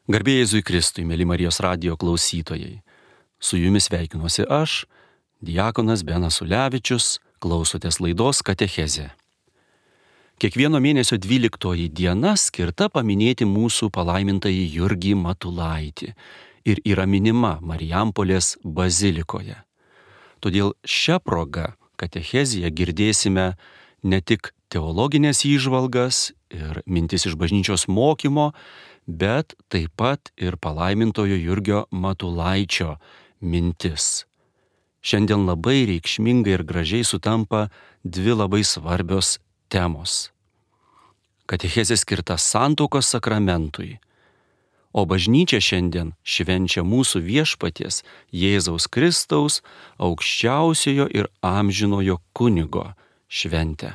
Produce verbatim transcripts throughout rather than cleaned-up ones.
Garbė Jėzui Kristui, mėly Marijos radijo klausytojai. Su jumis sveikinuosi aš, diakonas Benas Ulevičius, klausotės laidos Katechezė. Kiekvieno mėnesio dvyliktoji diena skirta paminėti mūsų palaimintąjį Jurgį Matulaitį ir yra minima Marijampolės bazilikoje. Todėl šią progą Katechezėje girdėsime ne tik teologinės įžvalgas ir mintis iš bažnyčios mokymo, bet taip pat ir palaimintojo Jurgio Matulaičio mintis. Šiandien labai reikšmingai ir gražiai sutampa dvi labai svarbios temos. Katechezė skirta santuokos sakramentui, o bažnyčia šiandien švenčia mūsų viešpaties Jėzaus Kristaus aukščiausiojo ir amžinojo kunigo šventę.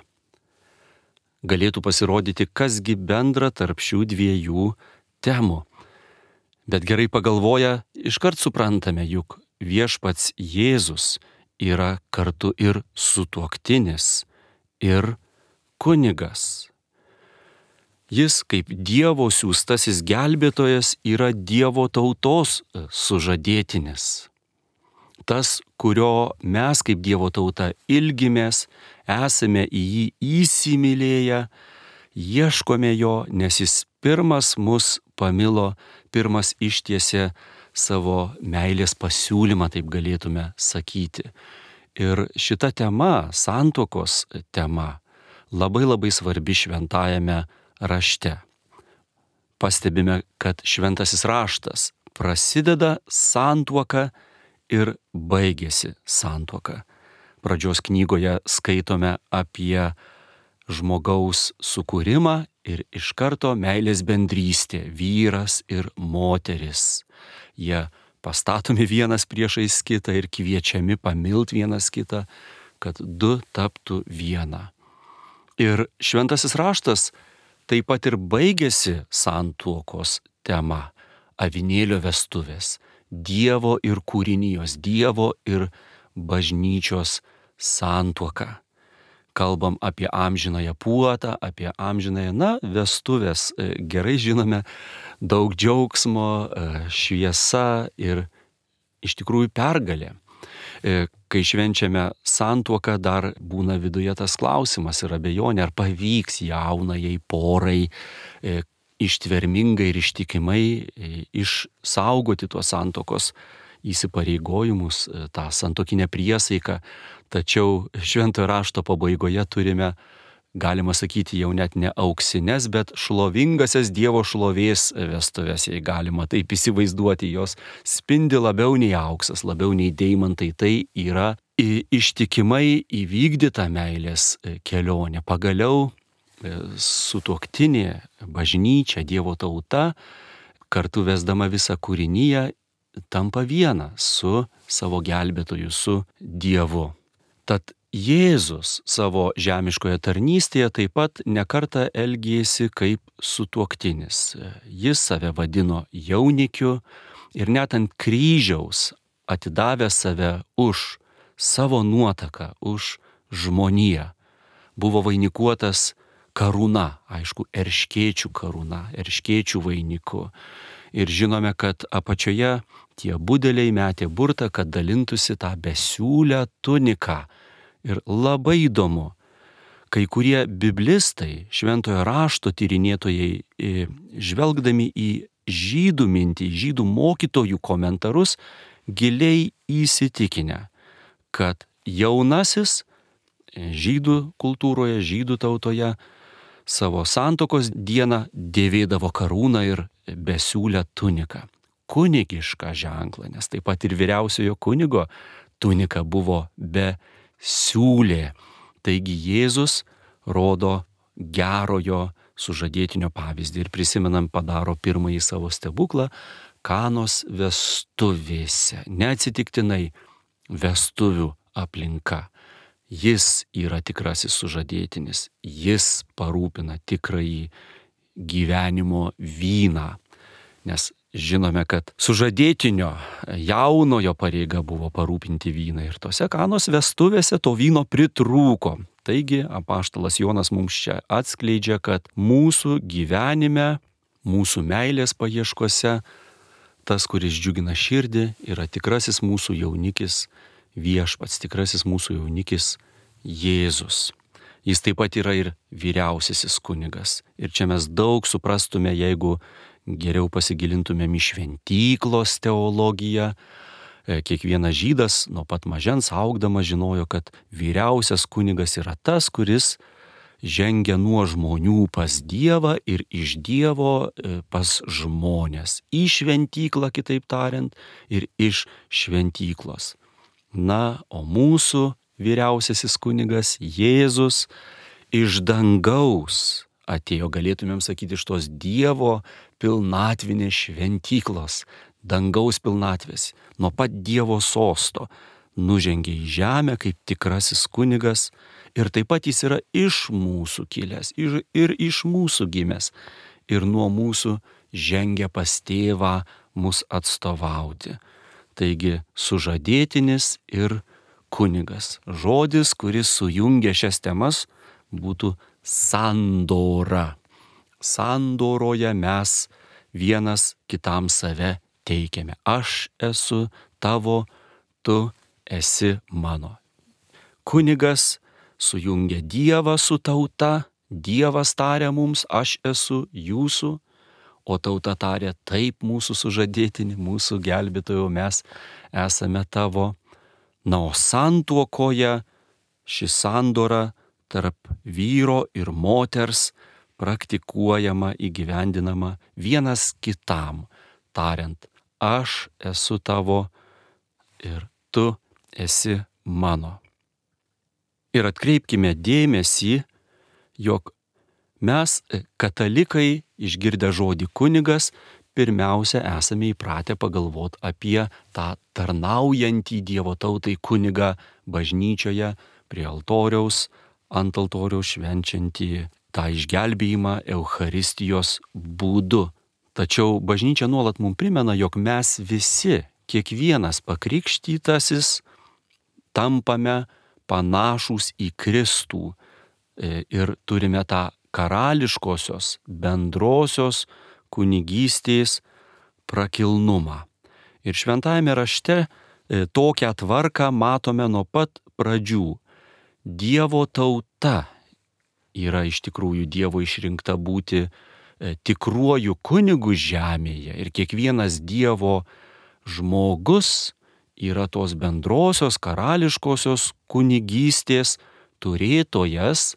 Galėtų pasirodyti, kasgi bendra tarp šių dviejų temų. Bet gerai pagalvoję, iškart suprantame, juk viešpats Jėzus yra kartu ir sutuoktinis, ir kunigas. Jis kaip Dievo siųstasis gelbėtojas yra Dievo tautos sužadėtinis. Tas, kurio mes kaip Dievo tauta ilgimės, esame į jį įsimylėję, ieškome jo, nes jis pirmas mus pamilo, pirmas ištiesė savo meilės pasiūlymą, taip galėtume sakyti. Ir šita tema, santuokos tema, labai labai svarbi šventajame rašte. Pastebime, kad šventasis raštas prasideda santuoka ir baigėsi santuoka. Pradžios knygoje skaitome apie žmogaus sukūrimą ir iš karto meilės bendrystė, vyras ir moteris. Jie pastatomi vienas priešais kitą ir kviečiami pamilt vienas kitą, kad du taptų viena. Ir šventasis raštas taip pat ir baigėsi santuokos tema, avinėlio vestuvės, Dievo ir kūrinijos, Dievo ir bažnyčios santuoka. Kalbam apie amžinąją puotą, apie amžinąją, na, vestuvės. Gerai žinome, daug džiaugsmo, šviesa ir iš tikrųjų pergalė. Kai švenčiame santuoką, dar būna viduje tas klausimas ir abejonė, ar pavyks jaunajai porai ištvermingai ir ištikimai išsaugoti tuos santuokos įsipareigojimus, tą santuokinę priesaiką. Tačiau šventojo rašto pabaigoje turime, galima sakyti, jau net ne auksines, bet šlovingasias Dievo šlovės vestuvės, jei galima taip įsivaizduoti, jos spindi labiau nei auksas, labiau nei deimantai. Tai yra ištikimai įvykdyta meilės kelionė. Pagaliau sutuoktinė bažnyčia, Dievo tauta, kartu vesdama visą kūriniją, tampa viena su savo gelbėtoju, su Dievu. Tad Jėzus savo žemiškoje tarnystėje taip pat nekartą elgėsi kaip sutuoktinis. Jis save vadino jaunikiu ir net ant kryžiaus atidavė save už savo nuotaką, už žmoniją. Buvo vainikuotas karūna, aišku, erškėčių karūna, erškėčių vainiku. Ir žinome, kad apačioje tie budeliai metė burtą, kad dalintųsi tą besiūlę tuniką. Ir labai įdomu, kai kurie biblistai, šventojo rašto tyrinėtojai, žvelgdami į žydų mintį, žydų mokytojų komentarus, giliai įsitikinę, kad jaunasis žydų kultūroje, žydų tautoje savo santuokos dieną dėvėdavo karūną ir besiūlę tuniką. Kunigišką ženklą, nes taip pat ir vyriausiojo kunigo tunika buvo be siūlė. Taigi Jėzus rodo gerojo sužadėtinio pavyzdį ir prisimenam, padaro pirmąjį savo stebuklą Kanos vestuvėse. Neatsitiktinai vestuvių aplinka. Jis yra tikrasis sužadėtinis, jis parūpina tikrąjį gyvenimo vyną. Nes žinome, kad sužadėtinio jaunojo pareiga buvo parūpinti vyną ir tose Kanos vestuvėse to vyno pritrūko. Taigi apaštalas Jonas mums čia atskleidžia, kad mūsų gyvenime mūsų meilės paieškose tas, kuris džiugina širdį, yra tikrasis mūsų jaunikis viešpats, tikrasis mūsų jaunikis Jėzus. Jis taip pat yra ir vyriausiasis kunigas. Ir čia mes daug suprastume, jeigu geriau pasigilintumėm į šventyklos teologiją. Kiekvienas žydas nuo pat mažens augdamas žinojo, kad vyriausias kunigas yra tas, kuris žengia nuo žmonių pas Dievą ir iš Dievo pas žmonės. Į šventyklą, kitaip tariant, ir iš šventyklos. Na, o mūsų vyriausiasis kunigas Jėzus iš dangaus atėjo, galėtumėm sakyti, iš tos Dievo pilnatvinės šventyklos, dangaus pilnatvės, nuo pat Dievo sosto nužengė į žemę kaip tikrasis kunigas ir taip pat jis yra iš mūsų kilęs ir, ir iš mūsų gimęs ir nuo mūsų žengia pas tėvą mus atstovauti. Taigi sužadėtinis ir kunigas. Žodis, kuris sujungia šias temas, būtų sandora. Sandoroje mes vienas kitam save teikiame. Aš esu tavo, tu esi mano. Kunigas sujungia Dievą su tauta, Dievas taria mums, aš esu jūsų, o tauta taria taip mūsų sužadėtinį, mūsų gelbėtojo, mes esame tavo. Na, o santuokoje ši sandora tarp vyro ir moters praktikuojama, įgyvendinama vienas kitam, tariant, aš esu tavo ir tu esi mano. Ir atkreipkime dėmesį, jog mes, katalikai, išgirdę žodį kunigas, pirmiausia esame įpratę pagalvoti apie tą tarnaujantį Dievo tautai kunigą bažnyčioje prie altoriaus, ant altoriaus švenčiantį tą išgelbėjimą Eucharistijos būdu. Tačiau bažnyčia nuolat mums primena, jog mes visi, kiekvienas pakrikštytasis, tampame panašūs į Kristų ir turime tą karališkosios, bendrosios kunigystės prakilnumą. Ir šventajame rašte tokią tvarką matome nuo pat pradžių. Dievo tauta yra iš tikrųjų Dievo išrinkta būti tikruoju kunigu žemėje ir kiekvienas Dievo žmogus yra tos bendrosios karališkosios kunigystės turėtojas,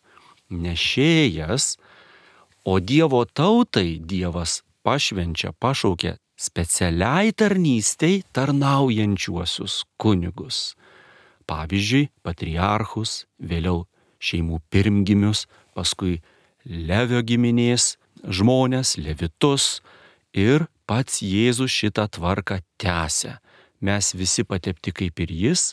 nešėjas, o Dievo tautai Dievas pašvenčia, pašaukia specialiai tarnystei tarnaujančiuosius kunigus. Pavyzdžiui, patriarchus, vėliau šeimų pirmgimius, paskui Levio giminės žmonės, levitus ir pats Jėzus šitą tvarką tęsia. Mes visi patepti kaip ir jis,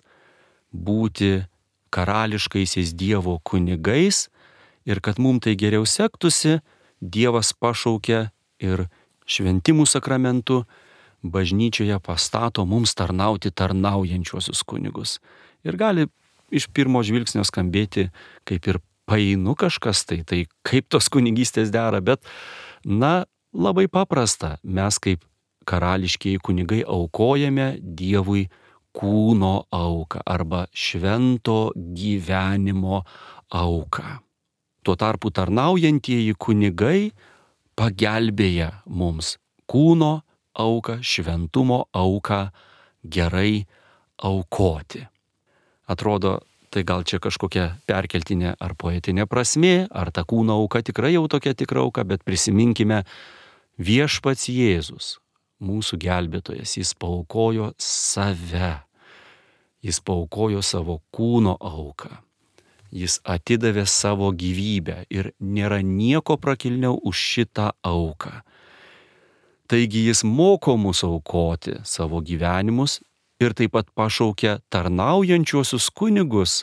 būti karališkaisiais Dievo kunigais ir kad mums tai geriau sektųsi, Dievas pašaukia ir šventimų sakramentu bažnyčioje pastato mums tarnauti tarnaujančiuosius kunigus. Ir gali iš pirmo žvilgsnio skambėti kaip ir painu kažkas tai, tai kaip tos kunigystės dera, bet na, labai paprasta, mes kaip karališkieji kunigai aukojame Dievui kūno auką arba švento gyvenimo auką. Tuo tarpu tarnaujantieji kunigai pagelbėja mums kūno auką, šventumo auką gerai aukoti. Atrodo, tai gal čia kažkokia perkeltinė ar poetinė prasmė, ar ta kūno auka tikrai jau tokia tikra auka, bet prisiminkime, viešpats Jėzus, mūsų gelbėtojas, jis paaukojo save, jis paaukojo savo kūno auką. Jis atidavė savo gyvybę ir nėra nieko prakilniau už šitą auką. Taigi jis moko mus aukoti savo gyvenimus ir taip pat pašaukia tarnaujančiuosius kunigus,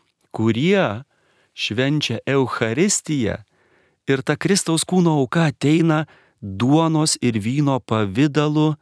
kurie švenčia Eucharistiją ir ta Kristaus kūno auka ateina duonos ir vyno pavidalu,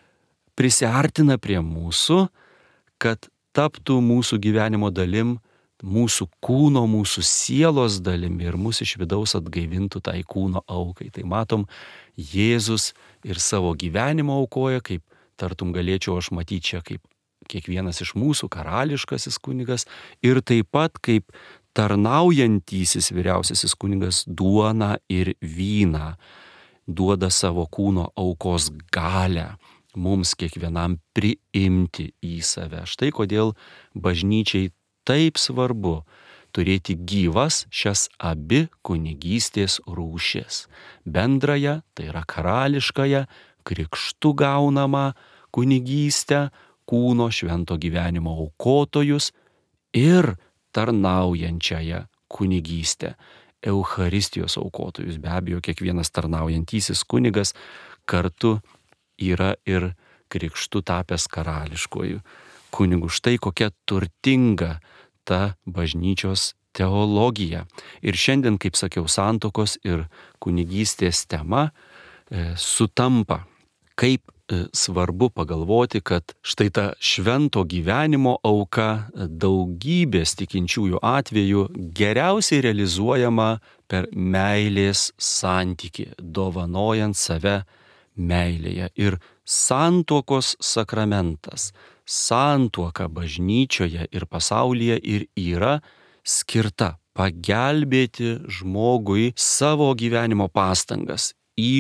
prisiartina prie mūsų, kad taptų mūsų gyvenimo dalim mūsų kūno, mūsų sielos dalimi ir mus iš vidaus atgaivintų tai kūno aukai. Tai matom, Jėzus ir savo gyvenimą aukoja, kaip tartum galėčiau aš matyti čia kaip kiekvienas iš mūsų karališkasis kunigas ir taip pat kaip tarnaujantysis vyriausiasis kunigas duoną ir vyną duoda savo kūno aukos galią mums kiekvienam priimti į save. Štai kodėl bažnyčiai taip svarbu turėti gyvas šias abi kunigystės rūšis. Bendrąją, tai yra karališkąją, krikštu gaunamą kunigystę, kūno švento gyvenimo aukotojus ir tarnaujančiąją kunigystę, Eucharistijos aukotojus. Be abejo, kiekvienas tarnaujantysis kunigas kartu yra ir krikštu tapęs karališkuoju kunigu. Štai kokia turtinga ta bažnyčios teologija. Ir šiandien, kaip sakiau, santuokos ir kunigystės tema e, sutampa. Kaip e, svarbu pagalvoti, kad štai ta švento gyvenimo auka daugybės tikinčiųjų atveju geriausiai realizuojama per meilės santykį, dovanojant save meilėje. Ir santuokos sakramentas, santuoka bažnyčioje ir pasaulyje ir yra skirta pagelbėti žmogui savo gyvenimo pastangas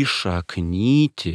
įšaknyti,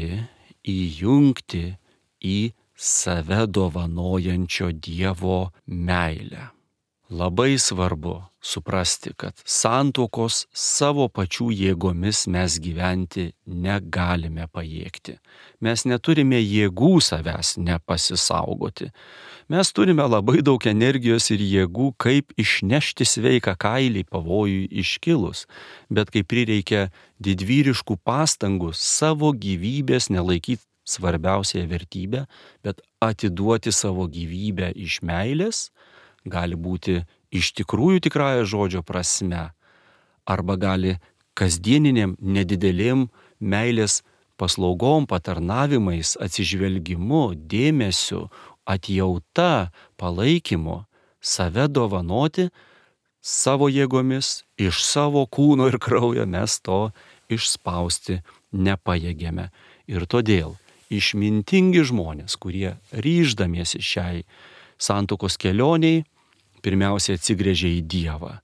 įjungti į save dovanojančio Dievo meilę. Labai svarbu suprasti, kad santuokos savo pačių jėgomis mes gyventi negalime pajėgti. Mes neturime jėgų savęs nepasisaugoti. Mes turime labai daug energijos ir jėgų, kaip išnešti sveiką kailį pavojui iškilus. Bet kai prireikia didvyriškų pastangų savo gyvybės nelaikyti svarbiausiąją vertybę, bet atiduoti savo gyvybę iš meilės, gali būti iš tikrųjų tikrąją žodžio prasme, arba gali kasdieniniam nedidelėm meilės paslaugom, patarnavimais, atsižvelgimu, dėmesiu, atjauta, palaikymu, save dovanoti savo jėgomis, iš savo kūno ir kraujo mes to išspausti nepajėgėme. Ir todėl išmintingi žmonės, kurie ryždamiesi šiai santuokos kelioniai, pirmiausia atsigręžia į Dievą.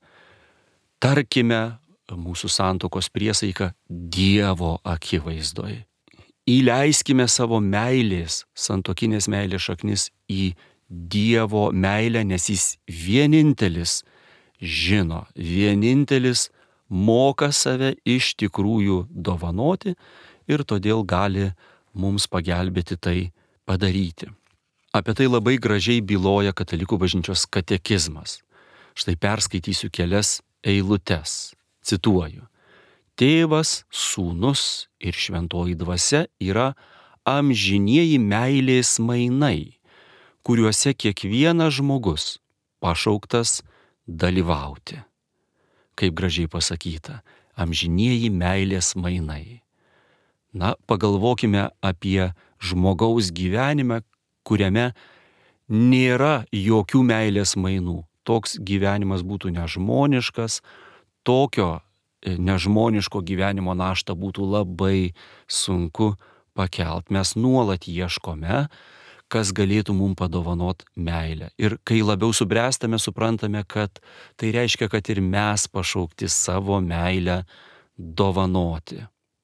Tarkime mūsų santuokos priesaiką Dievo akivaizdoje. Įleiskime savo meilės, santuokinės meilės šaknis į Dievo meilę, nes jis vienintelis žino, vienintelis moka save iš tikrųjų dovanoti ir todėl gali mums pagelbėti tai padaryti. Apie tai labai gražiai byloja Katalikų bažnyčios katekizmas. Štai perskaitysiu kelias eilutes. Cituoju. Tėvas, Sūnus ir Šventoji Dvasia yra amžinieji meilės mainai, kuriuose kiekvienas žmogus pašauktas dalyvauti. Kaip gražiai pasakyta, amžinieji meilės mainai. Na, pagalvokime apie žmogaus gyvenimą, kuriame nėra jokių meilės mainų. Toks gyvenimas būtų nežmoniškas, tokio nežmoniško gyvenimo naštą būtų labai sunku pakelt. Mes nuolat ieškome, kas galėtų mums padovanot meilę. Ir kai labiau subręstame, suprantame, kad tai reiškia, kad ir mes pašaukti savo meilę dovanoti.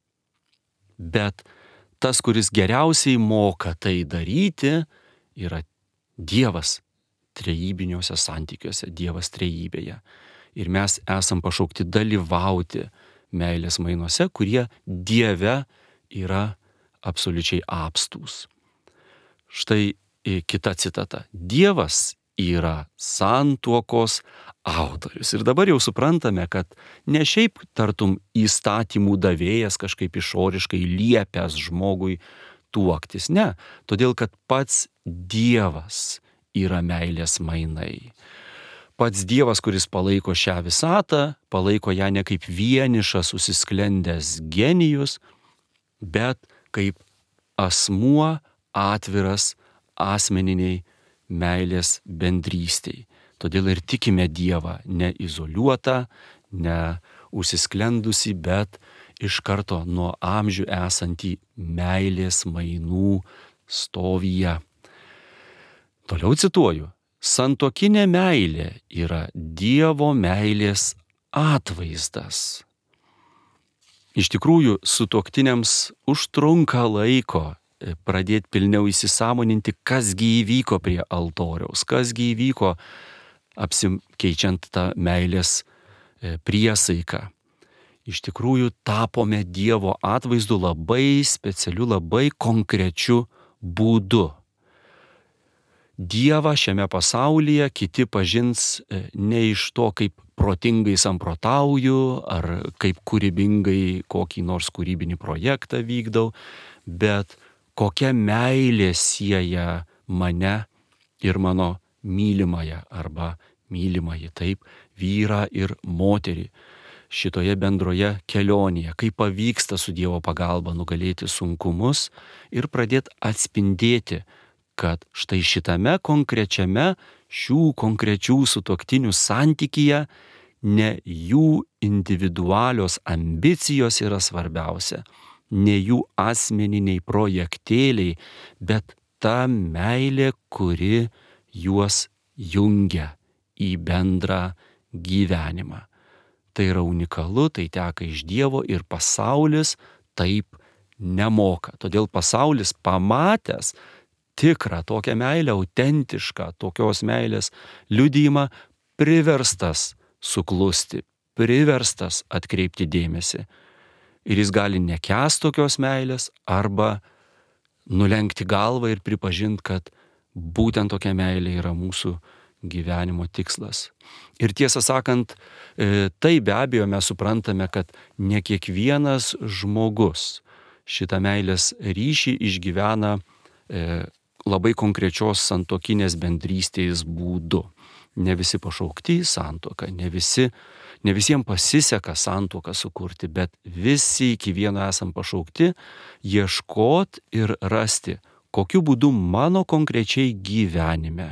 Bet tas, kuris geriausiai moka tai daryti, yra Dievas trejybiniuose santykiuose, Dievas trejybėje. Ir mes esam pašaukti dalyvauti meilės mainuose, kurie Dieve yra absoliučiai apstūs. Štai kita citata. Dievas yra santuokos autorius. Ir dabar jau suprantame, kad ne šiaip tartum įstatymų davėjas kažkaip išoriškai liepęs žmogui tuoktis. Ne, todėl kad pats Dievas yra meilės mainai. Pats Dievas, kuris palaiko šią visatą, palaiko ją ne kaip vienišas susisklendęs genijus, bet kaip asmuo atviras asmeniniai meilės bendrystei. Todėl ir tikime Dievą ne izoliuotą, ne užsisklendusi, bet iš karto nuo amžių esantį meilės mainų stovyje. Toliau cituoju. Santuokinė meilė yra Dievo meilės atvaizdas. Iš tikrųjų, sutuoktiniams užtrunka laiko pradėti pilniau įsisąmoninti, kasgi įvyko prie altoriaus, kasgi įvyko apsikeičiant tą meilės priesaiką. Iš tikrųjų, tapome Dievo atvaizdu labai specialiu, labai konkrečiu būdu. Dievą šiame pasaulyje kiti pažins ne iš to, kaip protingai samprotauju, ar kaip kūrybingai kokį nors kūrybinį projektą vykdau, bet kokia meilė sieja mane ir mano mylimąją arba mylimąjį, taip, vyrą ir moterį šitoje bendroje kelionėje, kaip pavyksta su Dievo pagalba nugalėti sunkumus ir pradėti atspindėti, kad štai šitame konkrečiame šių konkrečių sutuoktinių santykyje ne jų individualios ambicijos yra svarbiausia, ne jų asmeniniai projektėliai, bet ta meilė, kuri juos jungia į bendrą gyvenimą. Tai yra unikalu, tai teka iš Dievo ir pasaulis taip nemoka. Todėl pasaulis pamatęs tikrą tokią meilę, autentišką tokios meilės liudijimą, priverstas suklusti, priverstas atkreipti dėmesį. Ir jis gali nekęsti tokios meilės arba nulenkti galvą ir pripažinti, kad būtent tokia meilė yra mūsų gyvenimo tikslas. Ir tiesą sakant, tai be abejo mes suprantame, kad ne kiekvienas žmogus šitą meilės ryšį išgyvena labai konkrečios santuokinės bendrystės būdu. Ne visi pašaukti į santuoką, ne, visi, ne visiems pasiseka santuoką sukurti, bet visi iki vieno esam pašaukti ieškot ir rasti, kokiu būdu mano konkrečiai gyvenime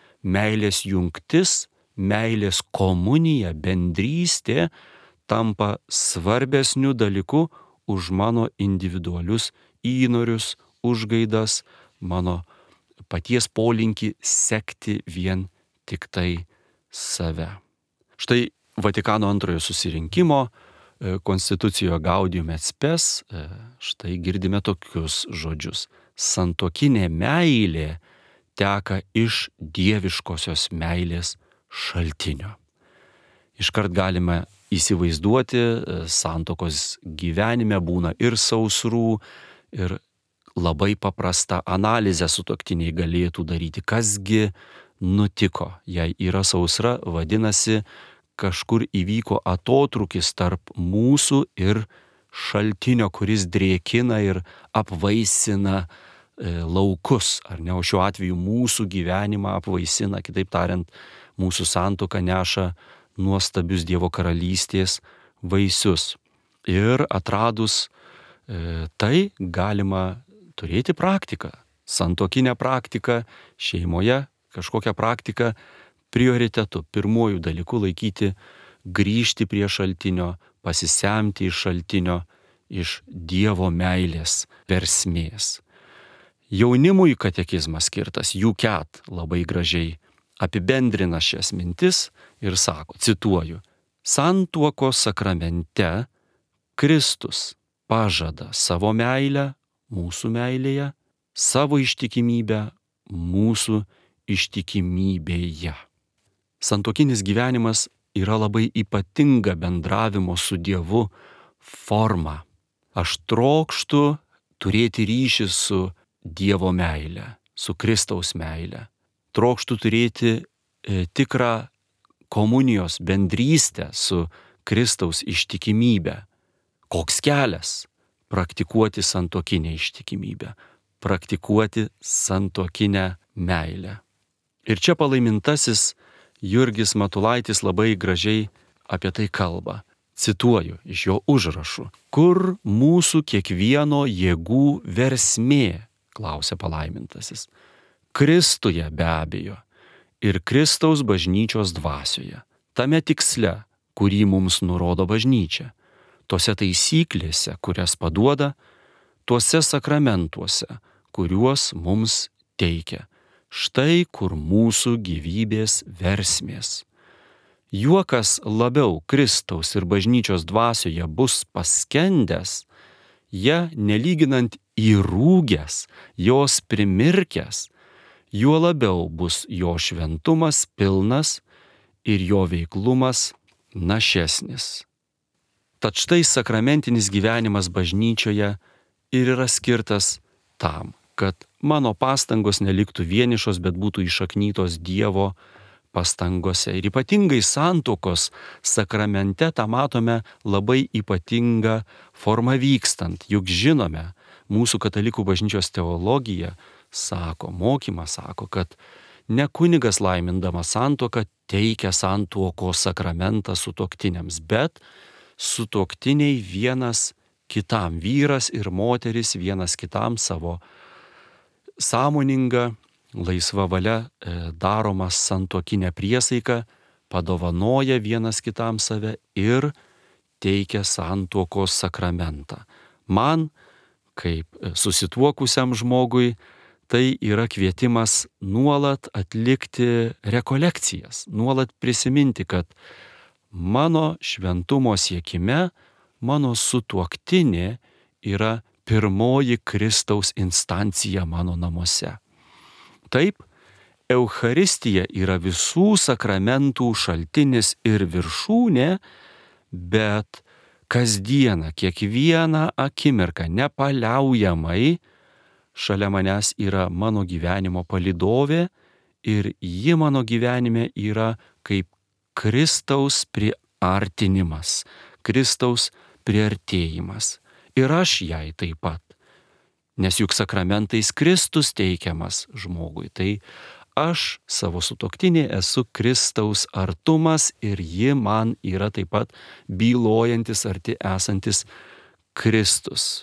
meilės jungtis, meilės komunija, bendrystė tampa svarbesniu dalyku už mano individualius įnorius, užgaidas, mano paties polinkį sekti vien tik tai save. Štai Vatikano antrojo susirinkimo konstitucijoje Gaudium et Spes, štai girdime tokius žodžius. Santuokinė meilė teka iš dieviškosios meilės šaltinio. Iškart galime įsivaizduoti, santuokos gyvenime būna ir sausrų, ir labai paprasta analizė sutuoktiniai galėtų daryti, kasgi nutiko. Jei yra sausra, vadinasi, kažkur įvyko atotrūkis tarp mūsų ir šaltinio, kuris drėkina ir apvaisina e, laukus, ar ne, o šiuo atveju mūsų gyvenimą apvaisina, kitaip tariant, mūsų santuoka neša nuostabius Dievo karalystės vaisius. Ir atradus e, tai galima turėti praktiką, santuokinę praktiką, šeimoje kažkokią praktiką prioritetu, pirmojų dalykų laikyti, grįžti prie šaltinio, pasisemti iš šaltinio, iš Dievo meilės versmės. Jaunimui katekizmas skirtas, Juket labai gražiai apibendrina šias mintis ir sako, cituoju, santuokos sakramente Kristus pažada savo meilę mūsų meilėje, savo ištikimybę mūsų ištikimybėje. Santuokinis gyvenimas yra labai ypatinga bendravimo su Dievu forma. Aš trokštu turėti ryšį su Dievo meile, su Kristaus meile. Trokštu turėti e, tikrą komunijos bendrystę su Kristaus ištikimybė. Koks kelias? Praktikuoti santuokinę ištikimybę, praktikuoti santuokinę meilę. Ir čia palaimintasis Jurgis Matulaitis labai gražiai apie tai kalba. Cituoju iš jo užrašų. Kur mūsų kiekvieno jėgų versmė, klausia palaimintasis. Kristuje be abejo. ir Kristaus bažnyčios dvasioje, tame tiksle, kurį mums nurodo bažnyčia, tose taisyklėse, kurias paduoda, tuose sakramentuose, kuriuos mums teikia. Štai kur mūsų gyvybės versmės. Juo, kas labiau Kristaus ir bažnyčios dvasioje bus paskendęs, ją nelyginant įrūgęs, jos primirkęs, juo labiau bus jo šventumas pilnas ir jo veiklumas našesnis. Tad štai sakramentinis gyvenimas bažnyčioje ir yra skirtas tam, kad mano pastangos neliktų vienišos, bet būtų iššaknytos Dievo pastangose. Ir ypatingai santuokos sakramente tą matome labai ypatingą formą vykstant. Juk žinome, mūsų katalikų bažnyčios teologija sako, mokymas sako, kad ne kunigas laimindamas santuoką teikia santuokos sakramentą sutuoktiniams, bet sutuoktiniai vienas kitam, vyras ir moteris vienas kitam savo sąmoningą, laisva valia daroma santuokinė priesaika, padovanoja vienas kitam save ir teikia santuokos sakramentą. Man, kaip susituokusiam žmogui, tai yra kvietimas nuolat atlikti rekolekcijas, nuolat prisiminti, kad mano šventumo siekime mano sutuoktinė yra pirmoji Kristaus instancija mano namuose. Taip, Eucharistija yra visų sakramentų šaltinis ir viršūnė, bet kasdieną, kiekvieną akimirką, nepaliaujamai šalia manęs yra mano gyvenimo palydovė ir ji mano gyvenime yra kaip Kristaus priartinimas, Kristaus priartėjimas. Ir aš jai taip pat. Nes juk sakramentais Kristus teikiamas žmogui. Tai aš savo sutuoktinė esu Kristaus artumas ir ji man yra taip pat bylojantis arti esantis Kristus.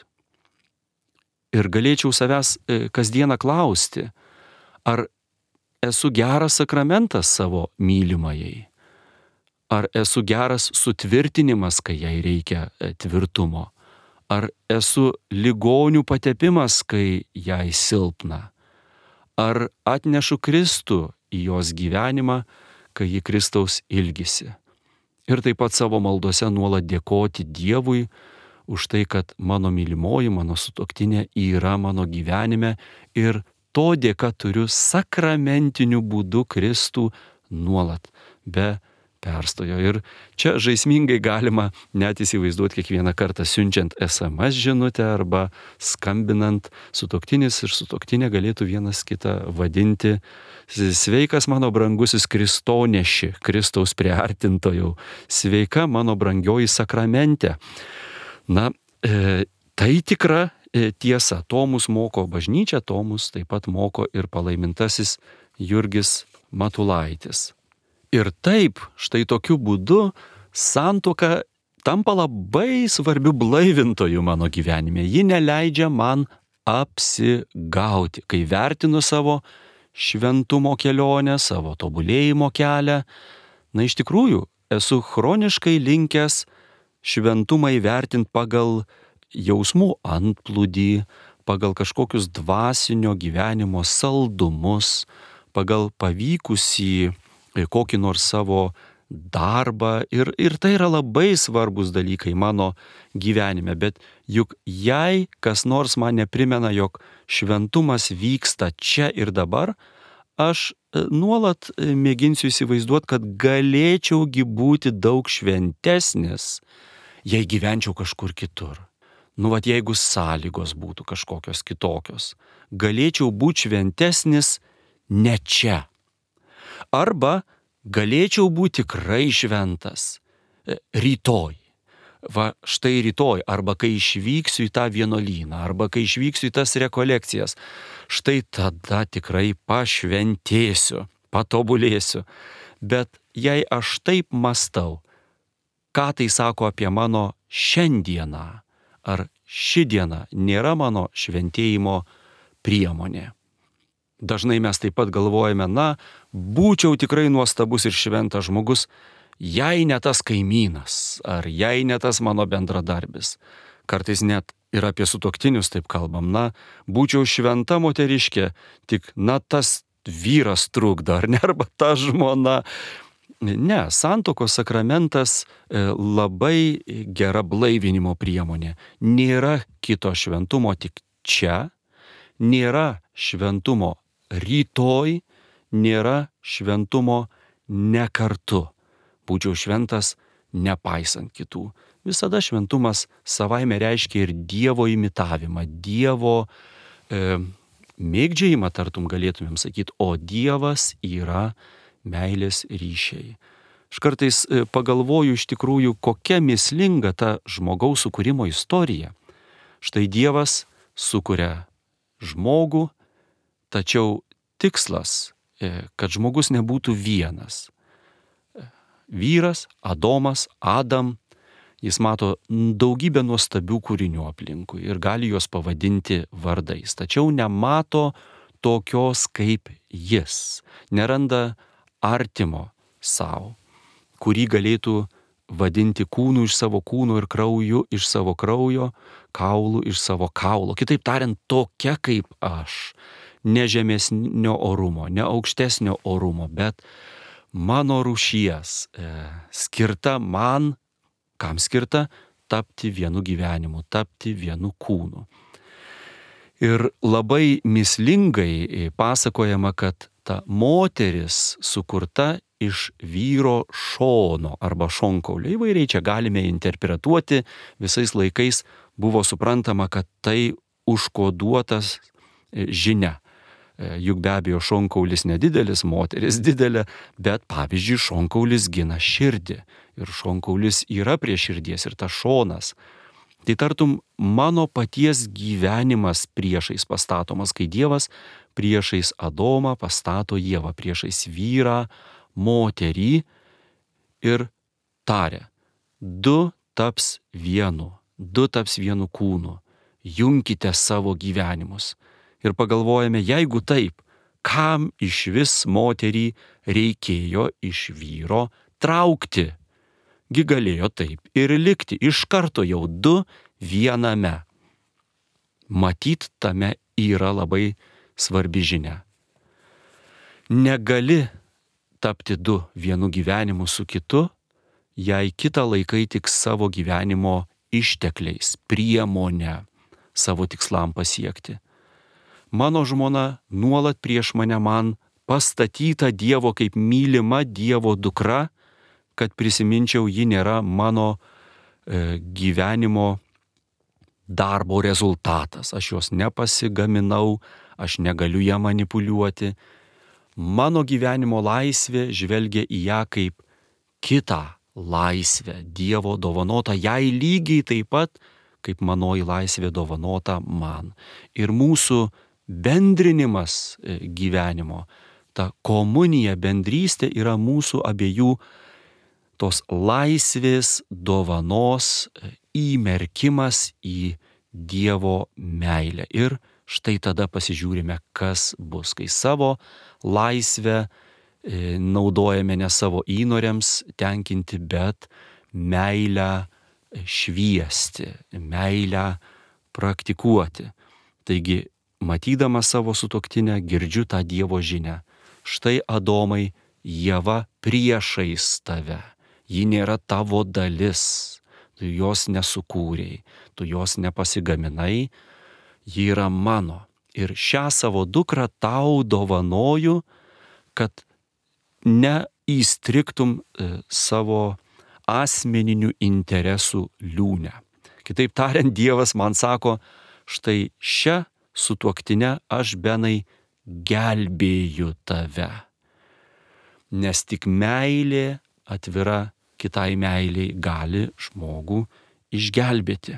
Ir galėčiau savęs kasdieną klausti, ar esu geras sakramentas savo mylimajai, ar esu geras sutvirtinimas, kai jai reikia tvirtumo. Ar esu ligonių patepimas, kai jai silpna? Ar atnešu Kristų į jos gyvenimą, kai ji Kristaus ilgisi? Ir taip pat savo maldose nuolat dėkoti Dievui už tai, kad mano mylimoji, mano sutuoktinė yra mano gyvenime ir to dėka turiu sakramentiniu būdu Kristų nuolat, be perstojo. Ir čia žaismingai galima net įsivaizduoti kiekvieną kartą siunčiant es em es žinutę arba skambinant, sutuoktinis ir sutuoktinė galėtų vienas kitą vadinti: sveikas mano brangusis Kristoneši, Kristaus priartintojau, sveika mano brangioji sakramente. Na, e, tai tikra e, tiesa, to mus moko bažnyčia, to mus taip pat moko ir palaimintasis Jurgis Matulaitis. Ir taip, štai tokiu būdu santuoka tampa labai svarbiu blaivintoju mano gyvenime. Ji neleidžia man apsigauti, kai vertinu savo šventumo kelionę, savo tobulėjimo kelią. Na, iš tikrųjų, esu chroniškai linkęs šventumą įvertinti pagal jausmų antplūdį, pagal kažkokius dvasinio gyvenimo saldumus, pagal pavykusį kokį nors savo darbą ir, ir tai yra labai svarbus dalykai mano gyvenime, bet juk jei kas nors man neprimena, jog šventumas vyksta čia ir dabar, aš nuolat mėginsiu įsivaizduoti, kad galėčiaugi būti daug šventesnis, jei gyvenčiau kažkur kitur. Nu, vat jeigu sąlygos būtų kažkokios kitokios, galėčiau būti šventesnis ne čia. Arba galėčiau būti tikrai šventas rytoj. Va štai rytoj, arba kai išvyksiu į tą vienuolyną, arba kai išvyksiu į tas rekolekcijas, štai tada tikrai pašventėsiu, patobulėsiu. Bet jei aš taip mąstau, ką tai sako apie mano šiandieną, ar ši diena nėra mano šventėjimo priemonė? Dažnai mes taip pat galvojame, na, būčiau tikrai nuostabus ir šventas žmogus, jei ne tas kaimynas, ar jei ne tas mano bendradarbis. Kartais net ir apie sutuoktinius taip kalbam, na, būčiau šventa moteriškė, tik, na, tas vyras trukdo, ar ne, arba ta žmona. Ne, santuokos sakramentas labai gera blaivinimo priemonė. Nėra kito šventumo tik čia, nėra šventumo rytoj, nėra šventumo ne kartu. Būčiau šventas nepaisant kitų. Visada šventumas savaime reiškia ir Dievo imitavimą, Dievo e, mėgdžiojimą, tartum galėtumėm sakyti, o Dievas yra meilės ryšiai. Aš kartais pagalvoju iš tikrųjų, kokia mįslinga ta žmogaus sukūrimo istorija. Štai Dievas sukuria žmogų, tačiau tikslas, kad žmogus nebūtų vienas. Vyras, Adomas, Adam, jis mato daugybę nuostabių kūrinių aplinkui ir gali juos pavadinti vardais, tačiau nemato tokios kaip jis, neranda artimo savo, kurį galėtų vadinti kūnu iš savo kūno ir krauju iš savo kraujo, kaulu iš savo kaulo. Kitaip tariant, tokia kaip aš, ne žemesnio orumo, ne aukštesnio orumo, bet mano rūšies, e, skirta man, kam skirta, tapti vienu gyvenimu, tapti vienu kūnu. Ir labai mįslingai pasakojama, kad ta moteris sukurta iš vyro šono arba šonkaulio. Įvairiai čia galime interpretuoti, visais laikais buvo suprantama, kad tai užkoduotas žinia. Juk be abejo šonkaulis nedidelis, moteris didelė, bet pavyzdžiui šonkaulis gina širdį ir šonkaulis yra prie širdies ir tas šonas. Tai tartum mano paties gyvenimas priešais pastatomas, kai Dievas priešais Adomą pastato Ievą, priešais vyrą, moterį ir taria, du taps vienu, du taps vienu kūnu, junkite savo gyvenimus. Ir pagalvojame, jeigu taip, kam iš vis moterį reikėjo iš vyro traukti? Gi galėjo taip ir likti, iš karto jau du viename. Matyt, tame yra labai svarbi žinia. Negali tapti du vienu gyvenimu su kitu, jei kitą laikai tik savo gyvenimo ištekliais, priemonę savo tikslam pasiekti. Mano žmona nuolat prieš mane man pastatyta Dievo kaip mylima Dievo dukra, kad prisiminčiau, ji nėra mano e, gyvenimo darbo rezultatas. Aš jos nepasigaminau, aš negaliu ją manipuliuoti. Mano gyvenimo laisvė žvelgia į ją kaip kitą laisvę, Dievo dovanotą, jai lygiai taip pat, kaip manoji laisvė dovanota man. Ir mūsų bendrinimas gyvenimo, ta komunija, bendrystė yra mūsų abiejų tos laisvės dovanos įmerkimas į Dievo meilę. Ir štai tada pasižiūrime, kas bus, kai savo laisvę naudojame ne savo įnoriams tenkinti, bet meilę šviesti, meilę praktikuoti. Taigi, matydama savo sutuoktinę, girdžiu tą Dievo žinią. Štai Adomai, Ieva priešais tave. Ji nėra tavo dalis. Tu jos nesukūrei, tu jos nepasigaminai. Ji yra mano. Ir šią savo dukrą tau dovanoju, kad neįstriktum savo asmeninių interesų liūne. Kitaip tariant, Dievas man sako, štai šią sutuoktinę aš, Benai, gelbėju tave. Nes tik meilė atvira kitai meiliai gali žmogų išgelbėti.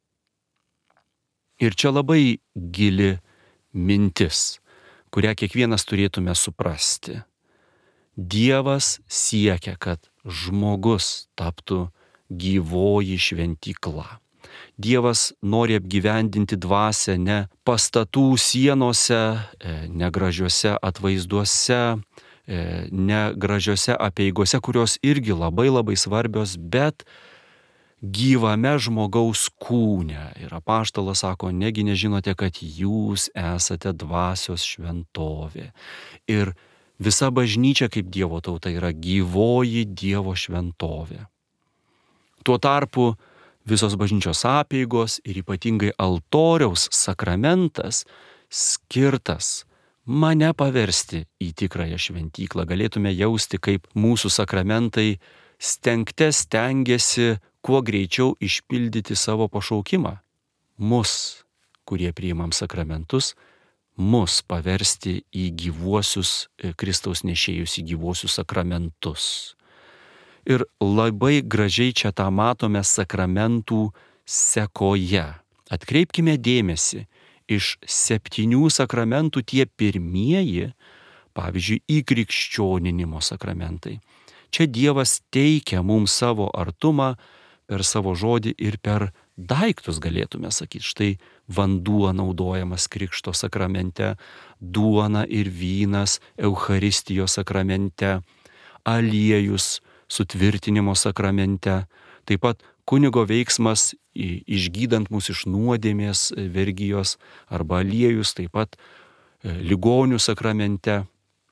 Ir čia labai gili mintis, kurią kiekvienas turėtume suprasti. Dievas siekia, kad žmogus taptų gyvoji šventykla. Dievas nori apgyvendinti dvasią ne pastatų sienose, ne gražiuose atvaizduose, ne gražiuose apeigose, kurios irgi labai labai svarbios, bet gyvame žmogaus kūne. Ir apaštalas sako, negi nežinote, kad jūs esate dvasios šventovė. Ir visa bažnyčia kaip Dievo tauta yra gyvoji Dievo šventovė. Tuo tarpu visos bažnyčios apeigos ir ypatingai altoriaus sakramentas skirtas mane paversti į tikrąją šventyklą. Galėtume jausti, kaip mūsų sakramentai stengte stengiasi kuo greičiau išpildyti savo pašaukimą. Mus, kurie priimam sakramentus, mus paversti į gyvuosius Kristaus nešėjus, į gyvuosius sakramentus. Ir labai gražiai čia tą matome sakramentų sekoje. Atkreipkime dėmesį, iš septynių sakramentų tie pirmieji, pavyzdžiui, įkrikščioninimo sakramentai. Čia Dievas teikia mums savo artumą per savo žodį ir per daiktus, galėtume sakyti. Štai vanduo naudojamas krikšto sakramente, duona ir vynas Eucharistijos sakramente, aliejus sutvirtinimo sakramente, taip pat kunigo veiksmas išgydant mus iš nuodėmės vergijos arba aliejus, taip pat ligonių sakramente.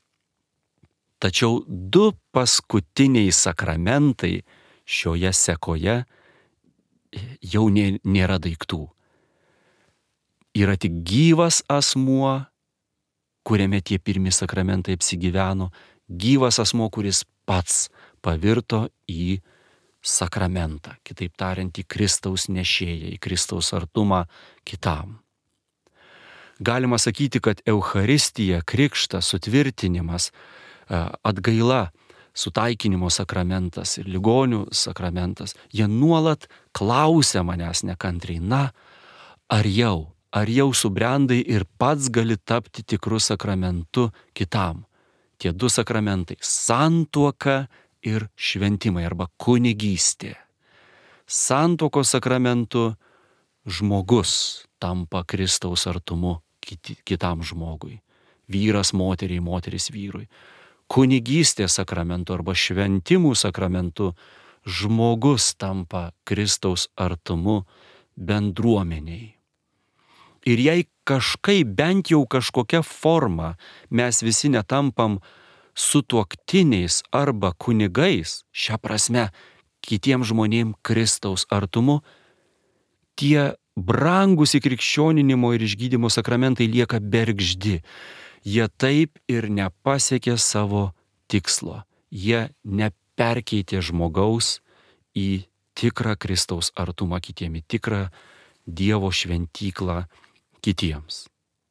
Tačiau du paskutiniai sakramentai šioje sekoje jau nėra daiktų. Yra tik gyvas asmuo, kuriame tie pirmi sakramentai apsigyveno, gyvas asmuo, kuris pats pavirto į sakramentą, kitaip tariant, į Kristaus nešėją, į Kristaus artumą kitam. Galima sakyti, kad Eucharistija, krikštas, sutvirtinimas, atgaila, sutaikinimo sakramentas ir ligonių sakramentas, jie nuolat klausia manęs nekantriai, na, ar jau, ar jau subrendai ir pats gali tapti tikru sakramentu kitam. Tie du sakramentai - santuoka ir šventimai arba kunigystė. Santuokos sakramentu žmogus tampa Kristaus artumu kitam žmogui. Vyras moteriai, moteris vyrui. Kunigystės sakramentu arba šventimų sakramentu žmogus tampa Kristaus artumu bendruomeniai. Ir jei kažkaip, bent jau kažkokia forma, mes visi netampam sutuoktiniais arba kunigais, šią prasme, kitiems žmonėms Kristaus artumu, tie brangūs įkrikščioninimo ir išgydymo sakramentai lieka bergždi. Jie taip ir nepasiekė savo tikslo. Jie neperkeitė žmogaus į tikrą Kristaus artumą kitiem, į tikrą Dievo šventyklą kitiems.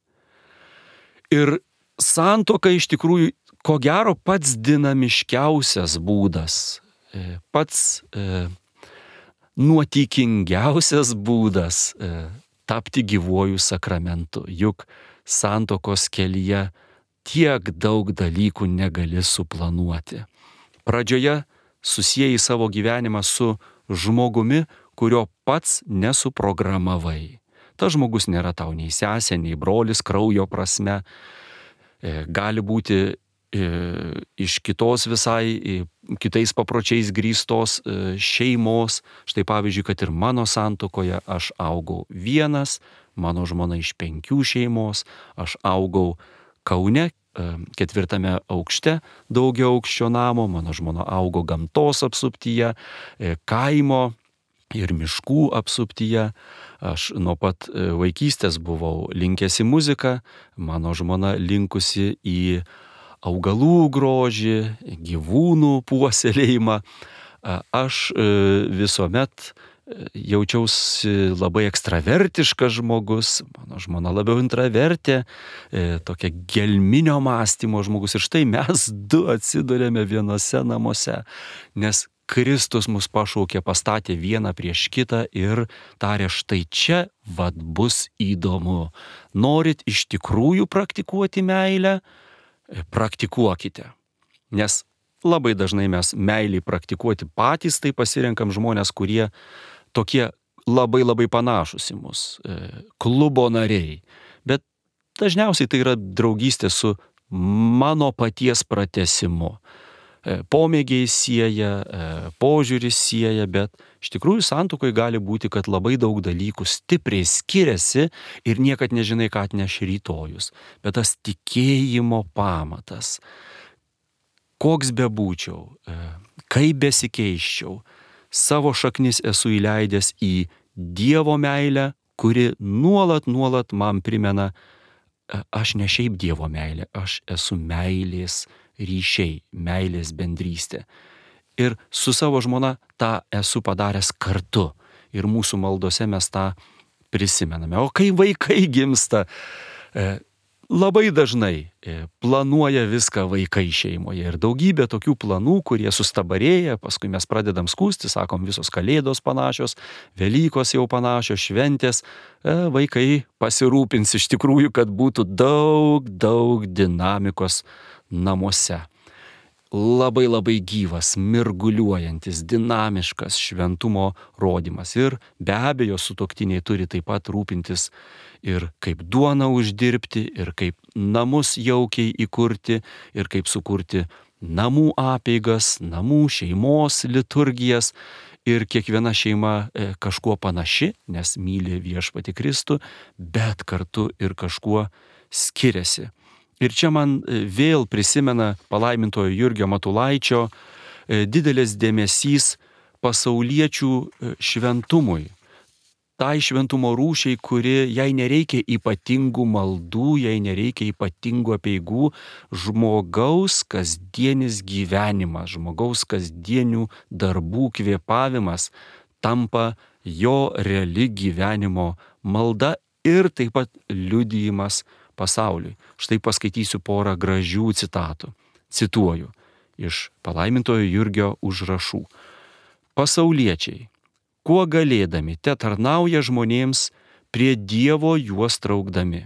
Ir santuoka iš tikrųjų, ko gero, pats dinamiškiausias būdas, pats e, nuotykingiausias būdas e, tapti gyvuoju sakramentu. Juk santuokos kelyje tiek daug dalykų negali suplanuoti. Pradžioje susieji savo gyvenimą su žmogumi, kurio pats nesuprogramavai. Tas žmogus nėra tau nei sesė, nei brolis kraujo prasme. E, gali būti e, iš kitos visai, e, kitais papročiais grįstos e, šeimos. Štai pavyzdžiui, kad ir mano santuokoje aš augau vienas, mano žmona iš penkių šeimos, aš augau Kaune, ketvirtame aukšte daugia aukščio namo, mano žmona augo gamtos apsuptyje, kaimo ir miškų apsuptyje. Aš nuo pat vaikystės buvau linkęs į muziką, mano žmona linkusi į augalų grožį, gyvūnų puoselėjimą. Aš visuomet jaučiausi labai ekstravertiškas žmogus, mano žmona labiau intravertė, tokia gelminio mąstymo žmogus. Ir štai mes du atsidurėme vienose namuose, nes Kristus mus pašaukė, pastatė vieną prieš kitą ir tarė, štai čia vat bus įdomu. Norit iš tikrųjų praktikuoti meilę? Praktikuokite. Nes labai dažnai mes meilį praktikuoti patys, tai pasirenkam žmonės, kurie tokie labai labai panašus į mus, klubo nariai, bet dažniausiai tai yra draugystė su mano paties pratęsimu. Pomėgiai sieja, požiūris sieja, bet iš tikrųjų santuokoje gali būti, kad labai daug dalykų stipriai skiriasi ir niekad nežinai, ką atneš rytojus. Bet tas tikėjimo pamatas, koks bebūčiau, kaip besikeiščiau, savo šaknis esu įleidęs į Dievo meilę, kuri nuolat, nuolat man primena, aš ne šiaip Dievo meilė, aš esu meilės ryšiai, meilės bendrystė. Ir su savo žmona tą esu padaręs kartu. Ir mūsų maldose mes tą prisimename. O kai vaikai gimsta, labai dažnai planuoja viską vaikai šeimoje. Ir daugybė tokių planų, kurie sustabarėja, paskui mes pradedam skųsti, sakom, visos kalėdos panašios, Velykos jau panašios, šventės. Vaikai pasirūpins iš tikrųjų, kad būtų daug, daug dinamikos namuose. Labai labai gyvas, mirguliuojantis, dinamiškas šventumo rodymas. Ir be abejo, sutuoktiniai turi taip pat rūpintis ir kaip duoną uždirbti, ir kaip namus jaukiai įkurti, ir kaip sukurti namų apeigas, namų šeimos liturgijas. Ir kiekviena šeima kažkuo panaši, nes myli Viešpatį Kristų, bet kartu ir kažkuo skiriasi. Ir čia man vėl prisimena palaimintojo Jurgio Matulaičio didelis dėmesys pasauliečių šventumui. Tai šventumo rūšiai, kuri jai nereikia ypatingų maldų, jai nereikia ypatingų apeigų, žmogaus kasdienis gyvenimas, žmogaus kasdienių darbų kvėpavimas tampa jo reali gyvenimo malda ir taip pat liudijimas pasauliui. Štai paskaitysiu porą gražių citatų. Cituoju iš palaimintojo Jurgio užrašų. Pasauliečiai, kuo galėdami te tarnauja žmonėms prie Dievo juos traukdami.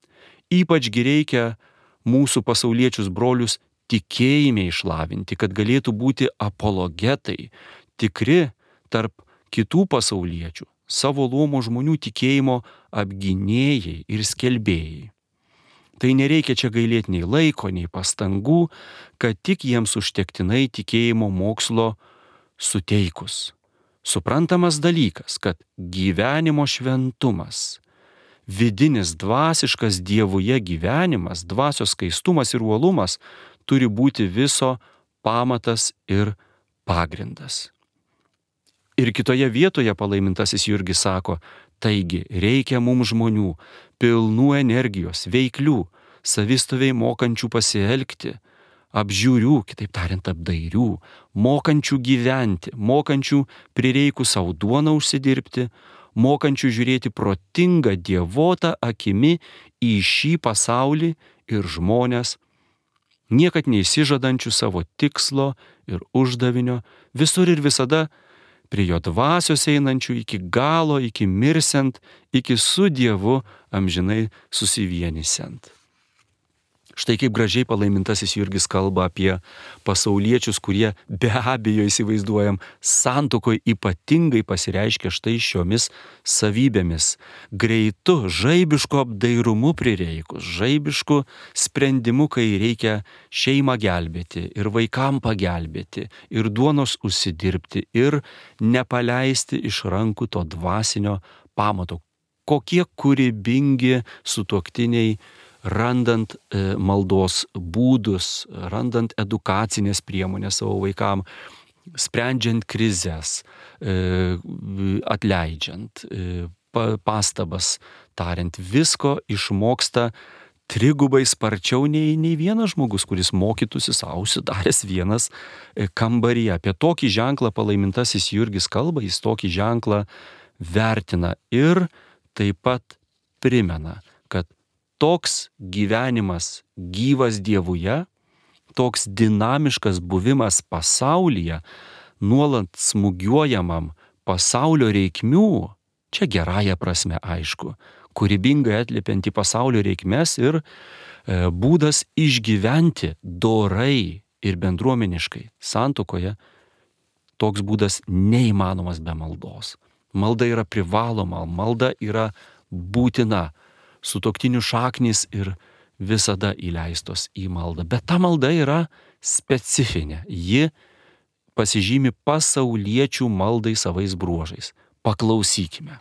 Ypačgi reikia mūsų pasauliečius brolius tikėjime išlavinti, kad galėtų būti apologetai, tikri tarp kitų pasauliečių, savo luomo žmonių tikėjimo apgynėjai ir skelbėjai. Tai nereikia čia gailėti nei laiko, nei pastangų, kad tik jiems užtektinai tikėjimo mokslo suteikus. Suprantamas dalykas, kad gyvenimo šventumas, vidinis dvasiškas Dievuje gyvenimas, dvasios skaistumas ir uolumas turi būti viso pamatas ir pagrindas. Ir kitoje vietoje palaimintasis Jurgis sako, taigi reikia mums žmonių, pilnų energijos, veiklių, savistoviai mokančių pasielgti, apžiūrių, kitaip tariant apdairių, mokančių gyventi, mokančių prireikus savo duoną užsidirbti, mokančių žiūrėti protingą dievotą akimi į šį pasaulį ir žmonės, niekad neįsižadančių savo tikslo ir uždavinio, visur ir visada prie jo dvasios einančių iki galo, iki mirsiant, iki su Dievu amžinai susivienysiant. Štai kaip gražiai palaimintasis Jurgis kalba apie pasauliečius, kurie be abejo įsivaizduojam santuokoje ypatingai pasireiškia štai šiomis savybėmis. Greitu, žaibišku apdairumu prireikus, žaibišku sprendimu, kai reikia šeimą gelbėti ir vaikam pagelbėti, ir duonos užsidirbti, ir nepaleisti iš rankų to dvasinio pamato. Kokie kūrybingi sutuoktiniai, randant e, maldos būdus, randant edukacinės priemonės savo vaikam, sprendžiant krizes, e, atleidžiant, e, pa, pastabas tariant, visko išmoksta trigubai sparčiau nei, nei vienas žmogus, kuris mokytųsi savo užsidaręs vienas e, kambaryje. Apie tokį ženklą palaimintasis Jurgis kalba, jis tokį ženklą vertina ir taip pat primena, kad toks gyvenimas gyvas Dievuje, toks dinamiškas buvimas pasaulyje, nuolat smūgiuojamam pasaulio reikmių, čia gerąja prasme aišku, kūrybingai atliepiant į pasaulio reikmes ir e, būdas išgyventi dorai ir bendruomeniškai santuokoje, toks būdas neįmanomas be maldos. Malda yra privaloma, malda yra būtina, sutuoktinių šaknys ir visada įleistos į maldą. Bet ta malda yra specifinė, ji pasižymi pasauliečių maldai savais bruožais. Paklausykime.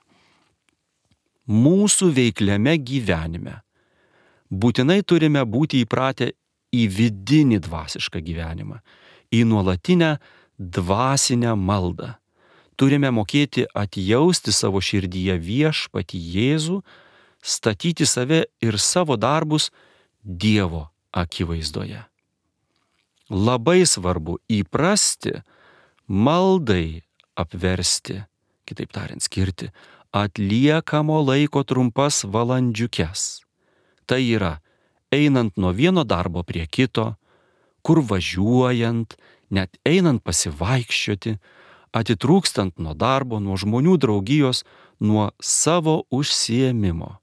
Mūsų veikliame gyvenime būtinai turime būti įpratę į vidinį dvasišką gyvenimą, į nuolatinę dvasinę maldą. Turime mokėti atjausti savo širdyje viešpatį Jėzų, statyti save ir savo darbus Dievo akivaizdoje. Labai svarbu įprasti maldai apversti, kitaip tariant, skirti atliekamo laiko trumpas valandžiukes. Tai yra, einant nuo vieno darbo prie kito, kur važiuojant, net einant pasivaikščioti, atitrūkstant nuo darbo, nuo žmonių draugijos, nuo savo užsiėmimo.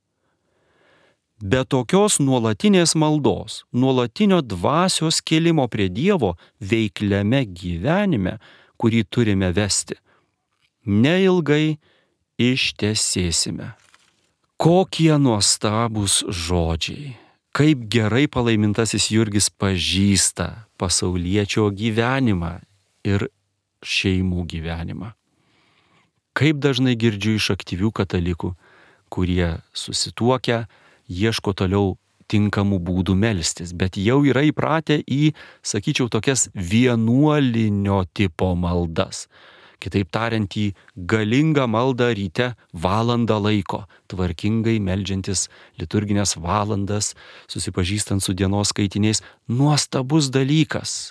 Be tokios nuolatinės maldos, nuolatinio dvasios kėlimo prie Dievo veikliame gyvenime, kurį turime vesti, neilgai ištesėsime. Kokie nuostabūs žodžiai! Kaip gerai palaimintasis Jurgis pažįsta pasauliečio gyvenimą ir šeimų gyvenimą. Kaip dažnai girdžiu iš aktyvių katalikų, kurie susituokę, ieško toliau tinkamų būdų melstis, bet jau yra įpratę į, sakyčiau, tokias vienuolinio tipo maldas. Kitaip tariant, į galingą maldą ryte valandą laiko, tvarkingai meldžiantis liturginės valandas, susipažįstant su dienos skaitiniais, nuostabus dalykas.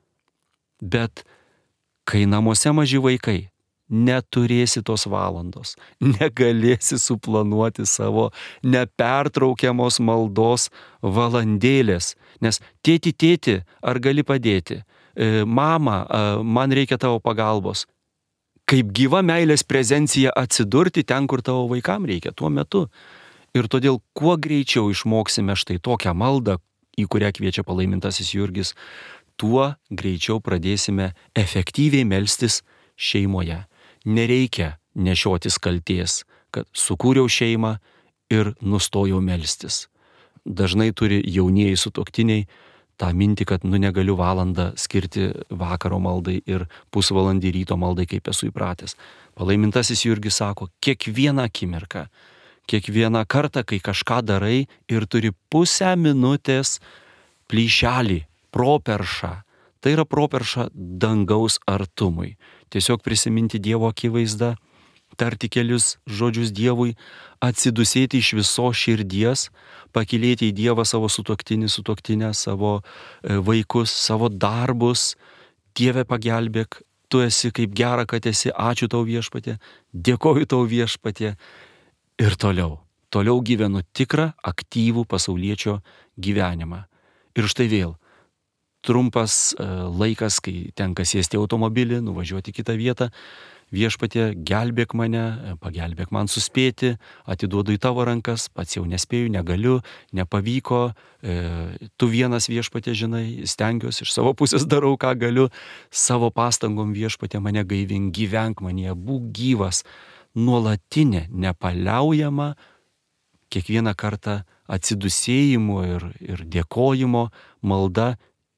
Bet kai namuose maži vaikai, neturėsi tos valandos, negalėsi suplanuoti savo nepertraukiamos maldos valandėlės, nes tėti, tėti, ar gali padėti? E, mama, man reikia tavo pagalbos. Kaip gyva meilės prezencija atsidurti ten, kur tavo vaikam reikia tuo metu. Ir todėl kuo greičiau išmoksime štai tokią maldą, į kurią kviečia palaimintasis Jurgis, tuo greičiau pradėsime efektyviai melstis šeimoje. Nereikia nešiotis kalties, kad sukūriau šeimą ir nustojau melstis. Dažnai turi jaunieji sutuoktiniai tą mintį, kad nu negaliu valandą skirti vakaro maldai ir pusvalandį ryto maldai, kaip esu įpratęs. Palaimintasis Jurgis sako, kiekvieną akimirką, kiekvieną kartą, kai kažką darai ir turi pusę minutės plyšelį, properšą, tai yra properša dangaus artumui. Tiesiog prisiminti Dievo akivaizdą, tarti kelius žodžius Dievui, atsidusėti iš viso širdies, pakylėti į Dievą savo sutuoktinį, sutuoktinę, savo vaikus, savo darbus. Dieve pagelbėk, tu esi kaip gera, kad esi, ačiū tau viešpatie, dėkoju tau viešpatie. Ir toliau, toliau gyvenu tikrą, aktyvų pasauliečio gyvenimą. Ir štai vėl. Trumpas laikas, kai tenka sėsti automobilį, nuvažiuoti į kitą vietą. Viešpatie, gelbėk mane, pagelbėk man suspėti, atiduodu į tavo rankas, pats jau nespėju, negaliu, nepavyko, e, tu vienas viešpatie žinai, stengiuosi, iš savo pusės darau, ką galiu, savo pastangom viešpatie mane gaivink, gyvenk manyje, būk gyvas, nuolatinė, nepaliaujama, kiekvieną kartą atsidusėjimo ir, ir dėkojimo malda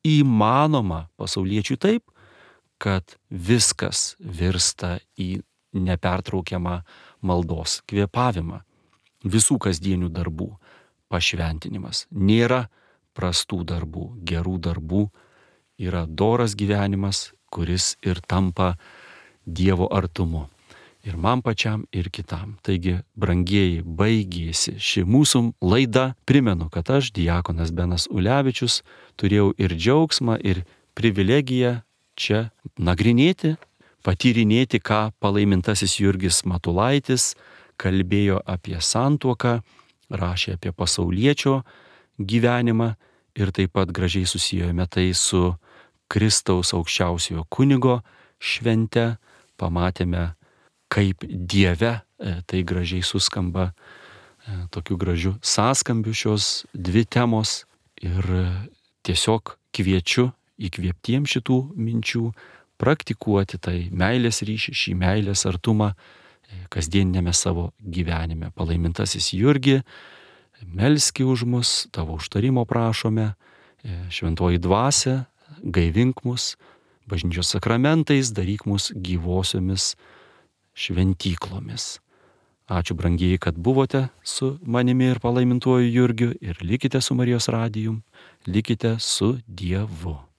įmanoma pasauliečiui taip, kad viskas virsta į nepertraukiamą maldos kvėpavimą. Visų kasdienių darbų pašventinimas. Nėra prastų darbų, gerų darbų. Yra doras gyvenimas, kuris ir tampa Dievo artumu. Ir man pačiam, ir kitam. Taigi, brangieji, baigėsi ši mūsų laida. Primenu, kad aš, diakonas Benas Ulevičius, turėjau ir džiaugsmą, ir privilegiją čia nagrinėti, patyrinėti, ką palaimintasis Jurgis Matulaitis kalbėjo apie santuoką, rašė apie pasauliečio gyvenimą ir taip pat gražiai susijome tai su Kristaus aukščiausiojo kunigo švente. Pamatėme, kaip Dieve tai gražiai suskamba tokiu gražiu sąskambiu šios dvi temos ir tiesiog kviečiu įkvėptiems šitų minčių praktikuoti tai meilės ryšį, šį meilės artumą kasdieninėme savo gyvenime. Palaimintasis Jurgi, melski už mus, tavo užtarimo prašome, šventoji dvasia, gaivink mus, bažnyčios sakramentais daryk mus gyvosiomis šventyklomis. Ačiū brangieji, kad buvote su manimi ir palaimintuoju Jurgiu ir likite su Marijos radiju, likite su Dievu.